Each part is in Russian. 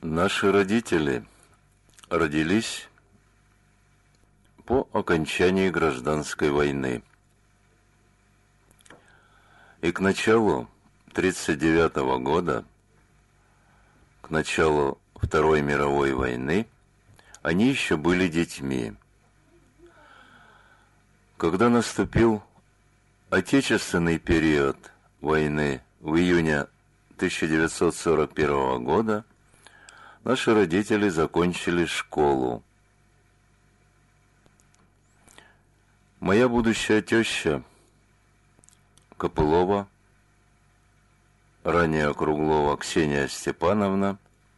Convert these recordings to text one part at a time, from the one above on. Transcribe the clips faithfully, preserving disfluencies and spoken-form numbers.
Наши родители родились по окончании гражданской войны. И к началу тридцать девятого года, к началу Второй мировой войны, они еще были детьми. Когда наступил отечественный период войны в июне тысяча девятьсот сорок первого года, наши родители закончили школу. Моя будущая теща Копылова, ранее Круглова Ксения Степановна,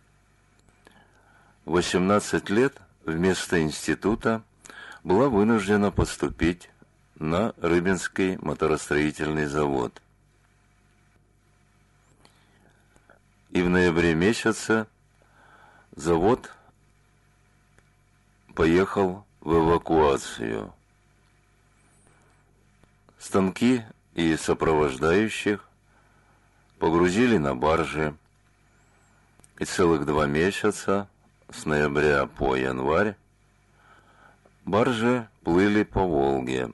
в восемнадцать лет вместо института была вынуждена поступить на Рыбинский моторостроительный завод. И в ноябре месяце завод поехал в эвакуацию. Станки и сопровождающих погрузили на баржи, и целых два месяца, с ноября по январь, баржи плыли по Волге,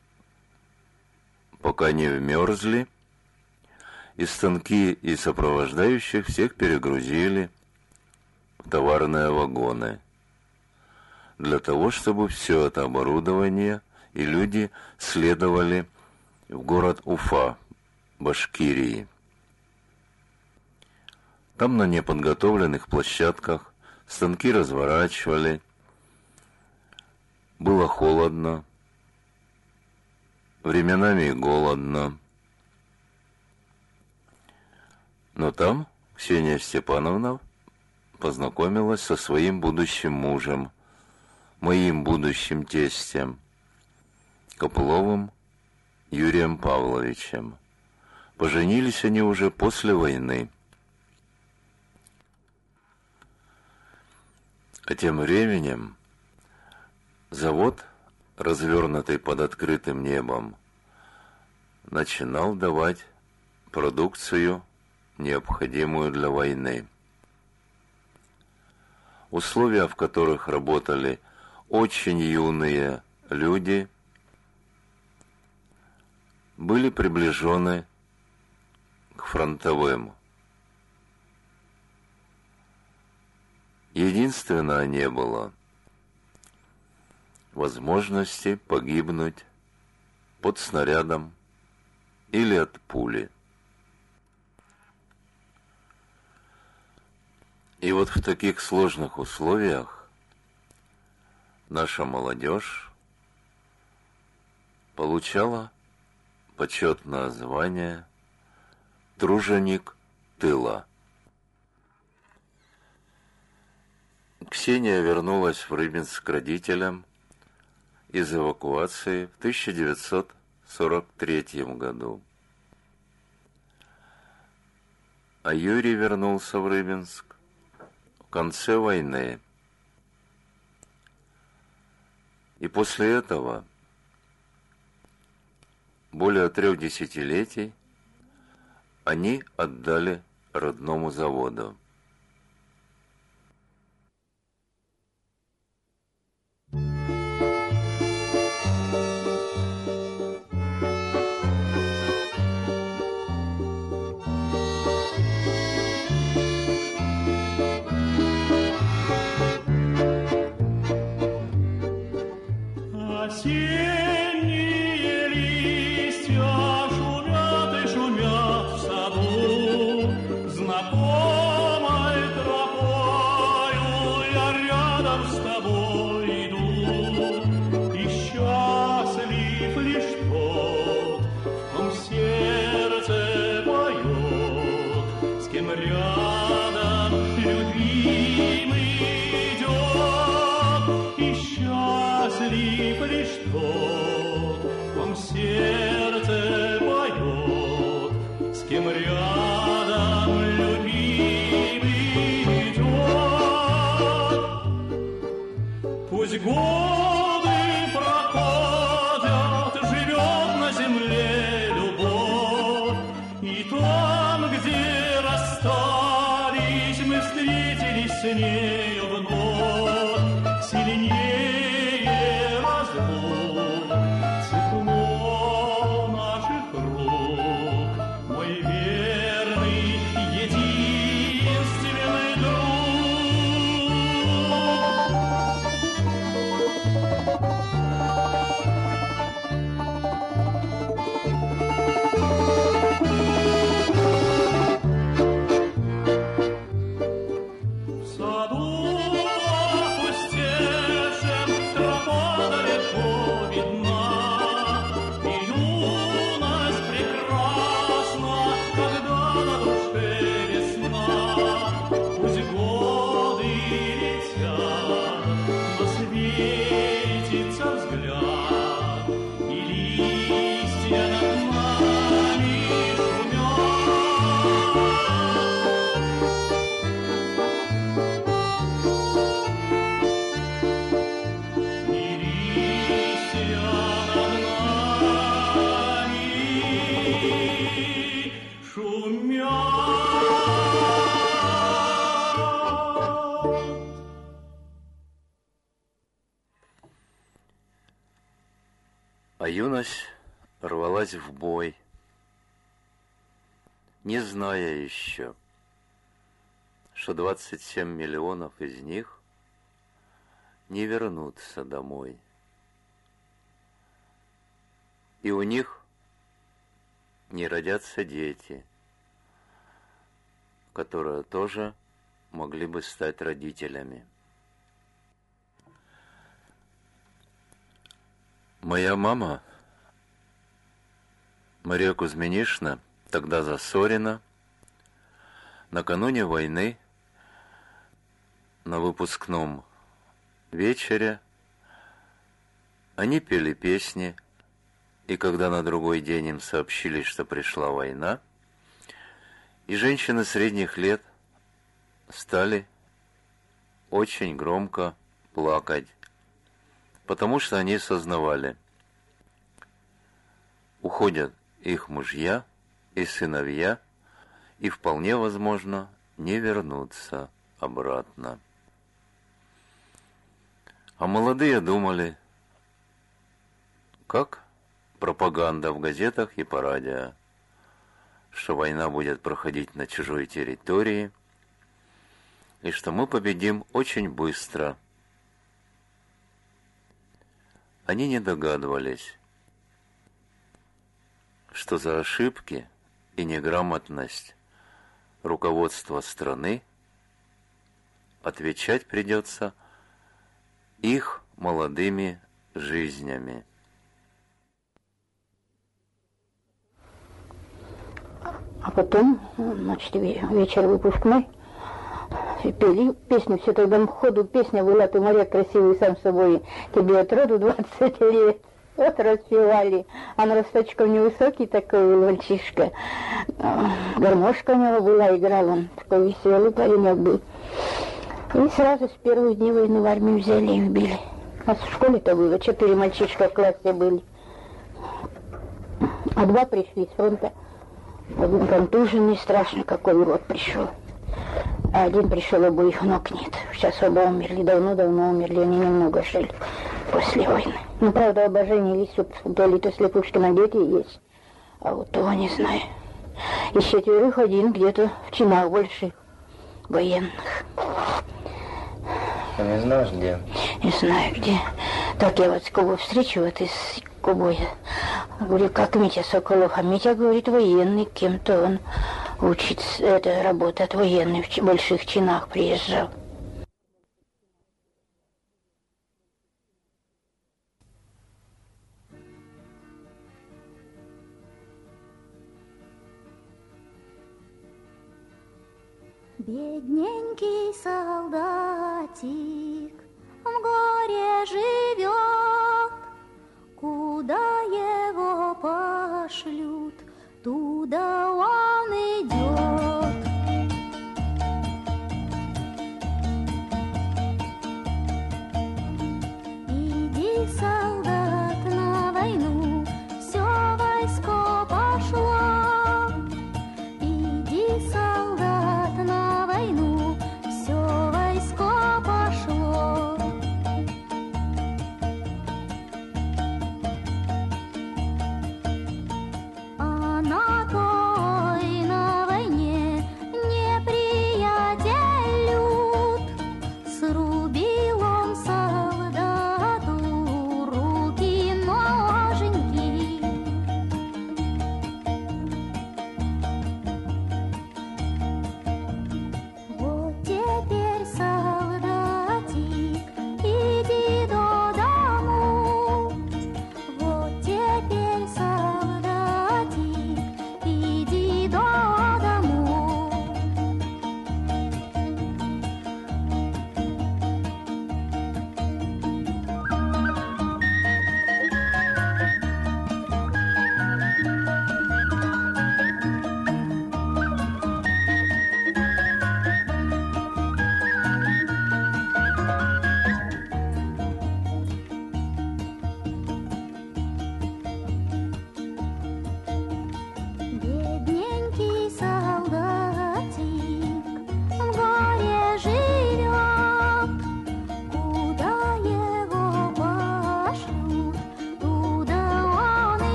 пока не вмерзли, и станки и сопровождающих всех перегрузили в товарные вагоны, для того, чтобы все это оборудование и люди следовали в город Уфа, Башкирии. Там на неподготовленных площадках станки разворачивали, было холодно, временами голодно. Но там Ксения Степановна познакомилась со своим будущим мужем, моим будущим тестем, Копыловым Юрием Павловичем. Поженились они уже после войны. А тем временем завод, развернутый под открытым небом, начинал давать продукцию, необходимую для войны. Условия, в которых работали очень юные люди, были приближены к фронтовым. Единственное, не было возможности погибнуть под снарядом или от пули. И вот в таких сложных условиях наша молодежь получала почетное звание «Труженик тыла». Ксения вернулась в Рыбинск к родителям из эвакуации в тысяча девятьсот сорок третьем году. А Юрий вернулся в Рыбинск в конце войны. И после этого более трех десятилетий они отдали родному заводу. Осенние листья шумят и шумят в саду, знакомой тропою я рядом с тобой иду, и счастлив лишь тот, в ком сердце поет, с кем рядом любимый идет, и счастлив лишь тот, ком сердце поет, с кем рядом любимый идет. Пусть годы проходят, живет на земле любовь, и там, где растает яснее вновь, сильнее разлук, тепло наших рук, мой верный, единственный друг. А юность рвалась в бой, не зная еще, что двадцать семь миллионов из них не вернутся домой. И у них не родятся дети, которые тоже могли бы стать родителями. Моя мама, Мария Кузьминишна, тогда засорена, накануне войны на выпускном вечере они пели песни, и когда на другой день им сообщили, что пришла война, и женщины средних лет стали очень громко плакать, потому что они сознавали, уходят их мужья и сыновья, и вполне возможно не вернутся обратно. А молодые думали, как пропаганда в газетах и по радио, что война будет проходить на чужой территории, и что мы победим очень быстро. Они не догадывались, что за ошибки и неграмотность руководства страны отвечать придется их молодыми жизнями. А потом, значит, вечер выпускной, пели песню, все тогда в ходу песня была, ты, Мария, красивый сам собой, тебе от роду двадцать лет. Вот распевали. А на росточком невысокий такой был мальчишка. Гармошка у него была, играл он. Такой веселый паренек был. И сразу с первых дней войны в армию взяли и вбили. У нас в школе-то было, четыре мальчишка в классе были. А два пришли с фронта. Один контуженный, страшно, какой урод пришел. А один пришел, обоих ног нет. Сейчас оба умерли, давно-давно умерли, они немного жили после войны. Ну, правда, оба женились, то ли то Слепушкина дети есть, а вот того не знаю. Из четверых один где-то в чинах больших, военных. А не знаешь, где? Не знаю, где. Так я вот с Кубой встречу, вот из Кубой. Говорю, как Митя Соколов? А Митя говорит, военный, кем-то он учится, это работает, военный, в больших чинах приезжал. Бедненький солдатик в горе живет, куда его пошлют, туда он идет. Иди, солдат, на войну, все войско пошло. Иди, солдат, на войну, все войско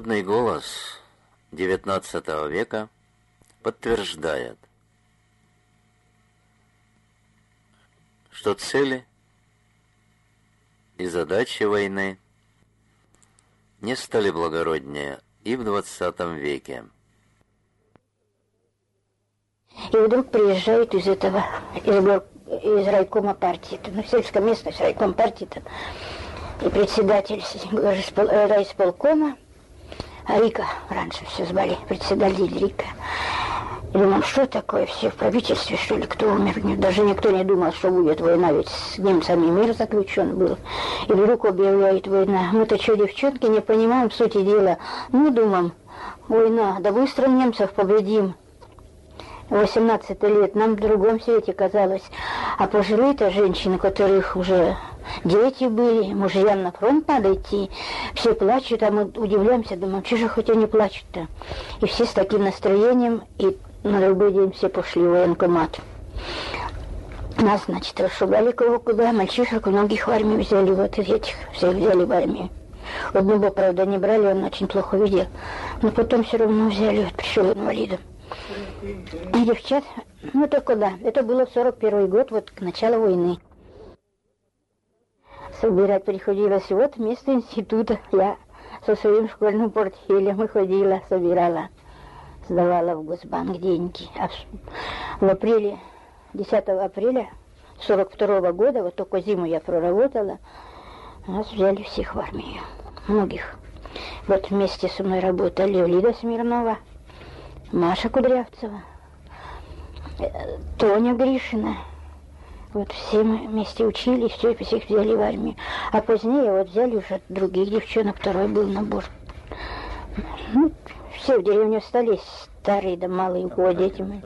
Народный голос девятнадцатого века подтверждает, что цели и задачи войны не стали благороднее и в двадцатом веке. И вдруг приезжают из этого, из, гор- из райкома партии, ну, сельская местность, райком партии, и председатель гориспол- райисполкома, а Рика, раньше все звали, председатель Рика. И думал, что такое, все в правительстве, что ли, кто умер? Даже никто не думал, что будет война, ведь с немцами мир заключен был. И вдруг объявляет война. Мы-то что, девчонки, не понимаем сути дела. Ну, думаем, война, да быстро немцев победим. восемнадцать лет, нам в другом свете казалось. А пожилые-то женщины, у которых уже дети были, мужьям на фронт надо идти, все плачут, а мы удивляемся, думаем, что же хоть они плачут-то? И все с таким настроением, и на другой день все пошли в военкомат. Нас, значит, расшугали кого куда, мальчишек многих в армию взяли, вот этих всех взяли в армию. Одного, правда, не брали, он очень плохо видел, но потом все равно взяли, вот пришел инвалидом. И девчат, ну это куда? Это было в сорок первый год, вот к началу войны. Собирать приходилось вот вместо института. Я со своим школьным портфелем выходила, собирала, сдавала в Госбанк деньги. А в апреле, десятого апреля сорок второго года, вот только зиму я проработала, нас взяли всех в армию, многих. Вот вместе со мной работали Лида Смирнова, Маша Кудрявцева, Тоня Гришина. Вот все мы вместе учились, все, и всех взяли в армию. А позднее вот взяли уже других девчонок, второй был набор. Ну, все в деревне остались, старые да малые, у дети мои.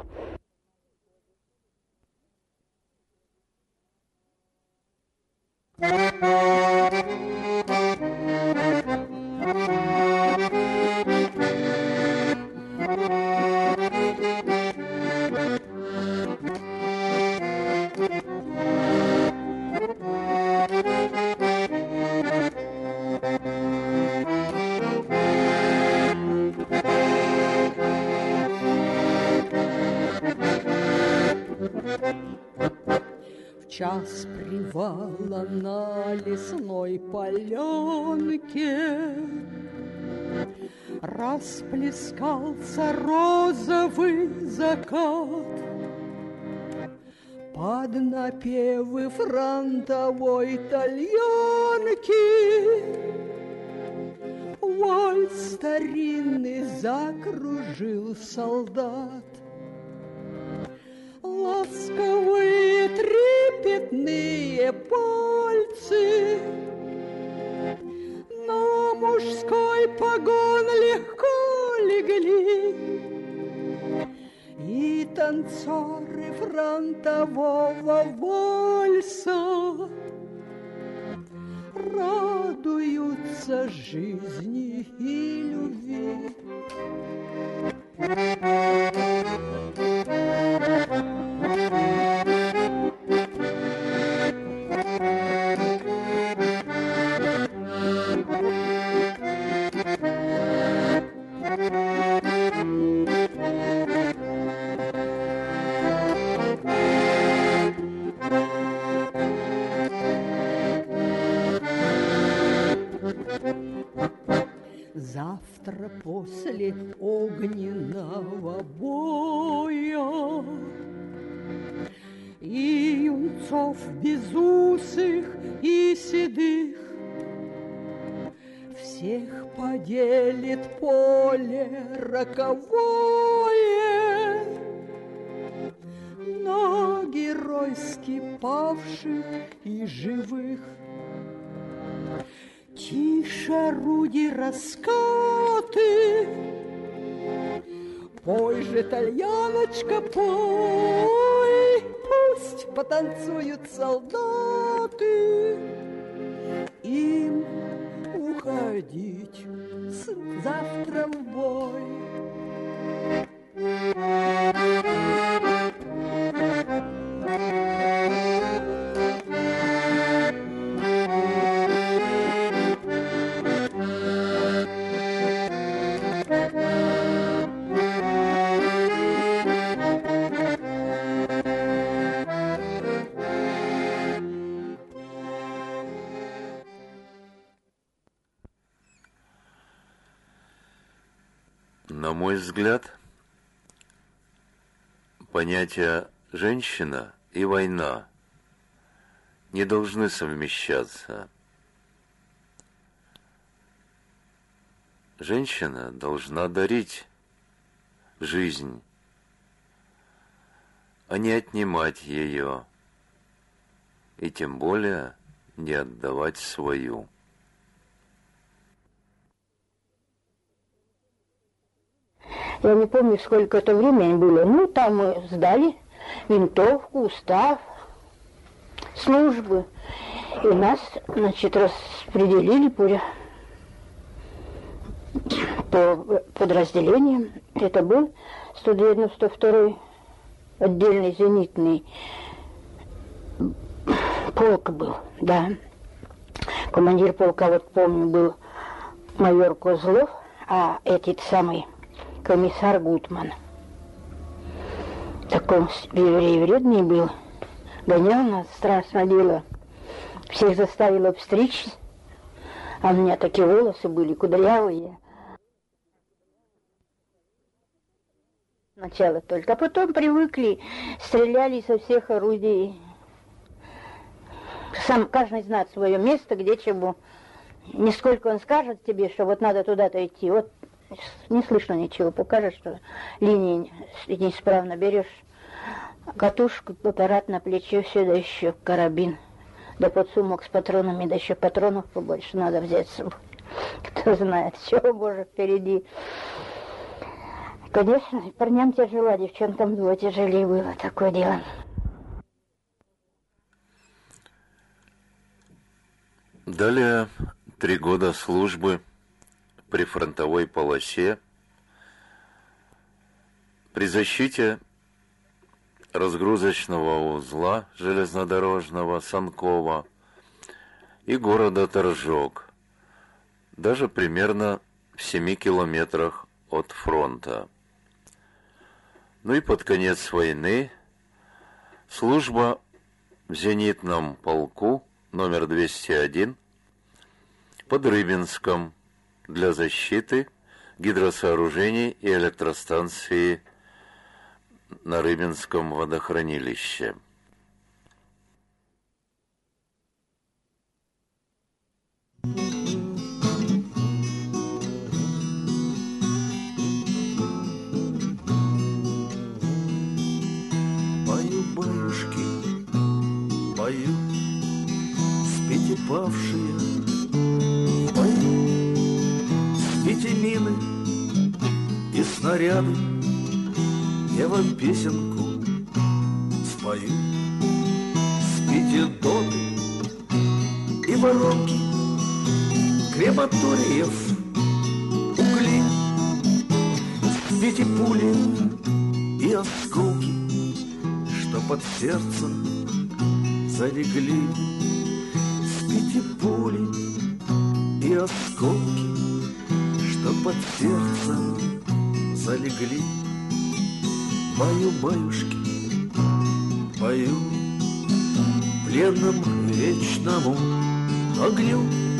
В час привала на лесной полянке расплескался розовый закат. Под напевы фронтовой тальянки вальс старинный закружил солдат. Ласковые трепетные пальцы на мужской погон легко легли, и танцоры фронтового вальса радуются жизни и любви. Завтра после огненного боя и юнцов безусых и седых всех поделит поле роковое на геройски павших и живых. Тише орудий раскаты, пой же, тальяночка, пой, пусть потанцуют солдаты. Им уходить завтра в бой. На мой взгляд, понятия «женщина» и «война» не должны совмещаться. Женщина должна дарить жизнь, а не отнимать ее, и тем более не отдавать свою. Я не помню, сколько это времени было. Ну, там мы сдали винтовку, устав, службы. И нас, значит, распределили по, по подразделениям. Это был сто девяносто второй отдельный зенитный полк был, да. Командир полка, вот помню, был майор Козлов, а этот самый комиссар Гутман. Такой еврей вредный был. Гонял нас, страшное дело. Всех заставил обстричь. А у меня такие волосы были кудрявые. Сначала только. А потом привыкли, стреляли со всех орудий. Сам каждый знает свое место, где чего. Нисколько он скажет тебе, что вот надо туда-то идти. Вот не слышно ничего, покажешь, что линии неисправно берешь, катушку, аппарат на плечо, все, да еще карабин, да подсумок с патронами, да еще патронов побольше надо взять с собой. Кто знает, чего, Боже, впереди. Конечно, парням тяжело, а девчонкам вдвое тяжелее было такое дело. Далее три года службы при фронтовой полосе, при защите разгрузочного узла железнодорожного Санкова и города Торжок, даже примерно в семи километрах от фронта. Ну и под конец войны служба в зенитном полку номер двести один под Рыбинском для защиты гидросооружений и электростанции на Рыбинском водохранилище. Пою баюшки, пою, спите павшие, пою, спите мины и снаряды, я вам песенку спою. Спите доты и воронки крематориев, угли, спите пули и осколки, что под сердцем залегли. Спите пули и осколки, что под сердцем залегли. Пою, баюшки, пою пленному вечному огню.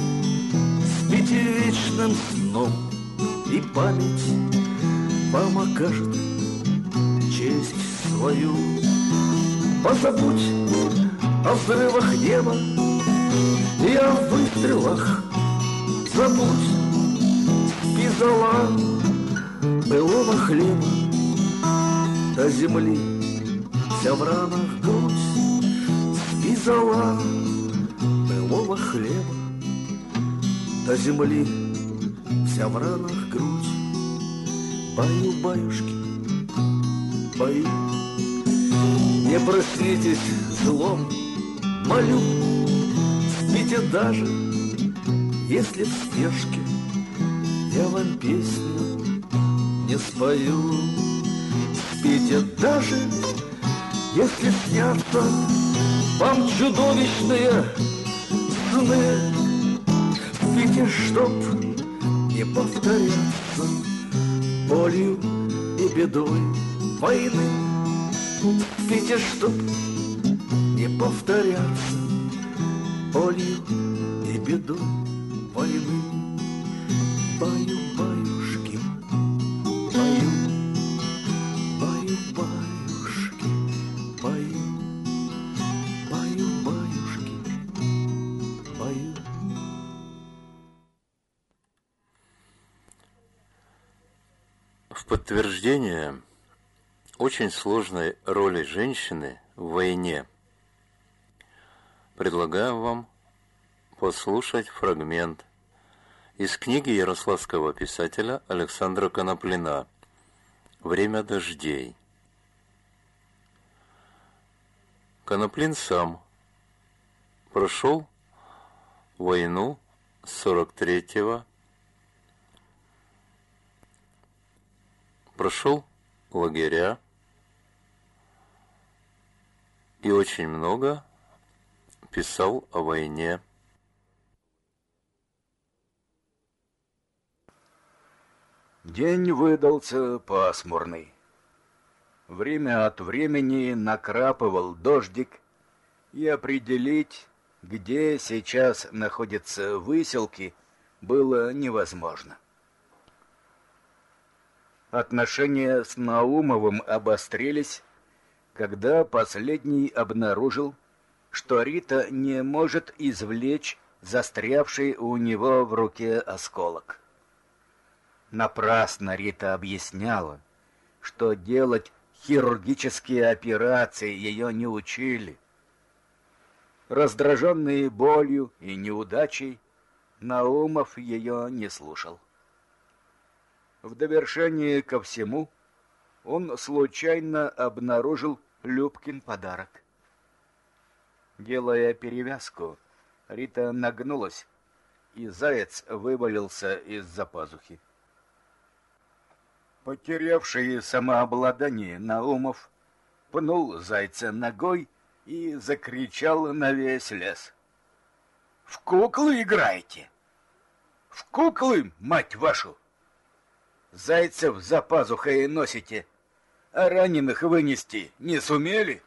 Спите вечным сном, и память вам окажет честь свою. Позабудь о взрывах неба и о выстрелах. Забудь, спи, зола былого хлеба, до земли вся в ранах грудь. Спи, зола былого хлеба, до земли вся в ранах грудь. Пою, баюшки, пою, не проснитесь злом, молю. Спите даже, если в спешке я вам песню не спою. Спите даже, если снятся вам чудовищные сны. Спите, чтоб не повторяться болью и бедой войны. Спите, чтоб не повторяться болью и бедой войны. Пою, баюшки, В подтверждение очень сложной роли женщины в войне предлагаем вам послушать фрагмент из книги ярославского писателя Александра Коноплина «Время дождей». Коноплин сам прошел войну с сорок третьего, прошел лагеря и очень много писал о войне. День выдался пасмурный. Время от времени накрапывал дождик, и определить, где сейчас находятся выселки, было невозможно. Отношения с Наумовым обострились, когда последний обнаружил, что Рита не может извлечь застрявший у него в руке осколок. Напрасно Рита объясняла, что делать хирургические операции ее не учили. Раздраженный болью и неудачей, Наумов ее не слушал. В довершение ко всему, он случайно обнаружил Любкин подарок. Делая перевязку, Рита нагнулась, и заяц вывалился из-за пазухи. Потерявший самообладание Наумов пнул зайца ногой и закричал на весь лес: «В куклы играете? В куклы, мать вашу! Зайцев за пазухой носите, а раненых вынести не сумели?»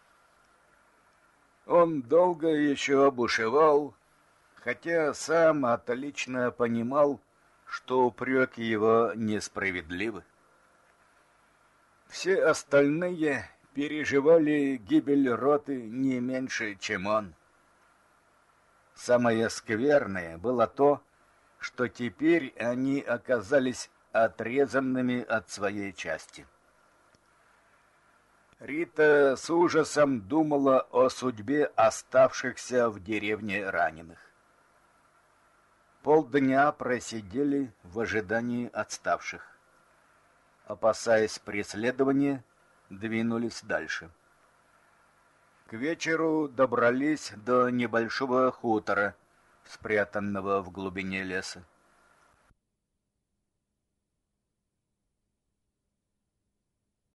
Он долго еще бушевал, хотя сам отлично понимал, что упреки его несправедливы. Все остальные переживали гибель роты не меньше, чем он. Самое скверное было то, что теперь они оказались отрезанными от своей части. Рита с ужасом думала о судьбе оставшихся в деревне раненых. Полдня просидели в ожидании отставших. Опасаясь преследования, двинулись дальше. К вечеру добрались до небольшого хутора, спрятанного в глубине леса.